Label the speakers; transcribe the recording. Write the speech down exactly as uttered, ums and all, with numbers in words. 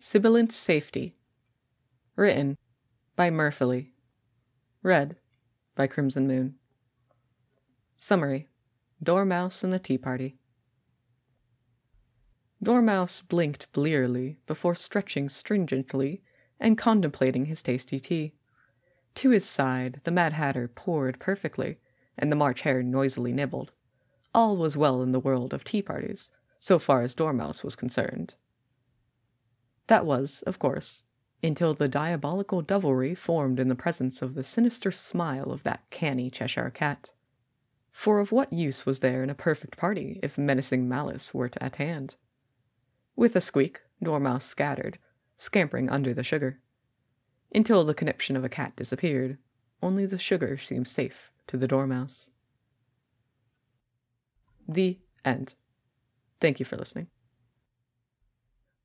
Speaker 1: Sibilant Safety. Written by Murphily. Read by Crimson Moon. Summary: Dormouse and the Tea Party. Dormouse blinked blearily before stretching stringently and contemplating his tasty tea. To his side, the Mad Hatter poured perfectly, and the March Hare noisily nibbled. All was well in the world of tea parties, so far as Dormouse was concerned. That was, of course, until the diabolical devilry formed in the presence of the sinister smile of that canny Cheshire cat. For of what use was there in a perfect party if menacing malice were at hand? With a squeak, Dormouse scattered, scampering under the sugar. Until the conniption of a cat disappeared, only the sugar seemed safe to the Dormouse. The end. Thank you for listening.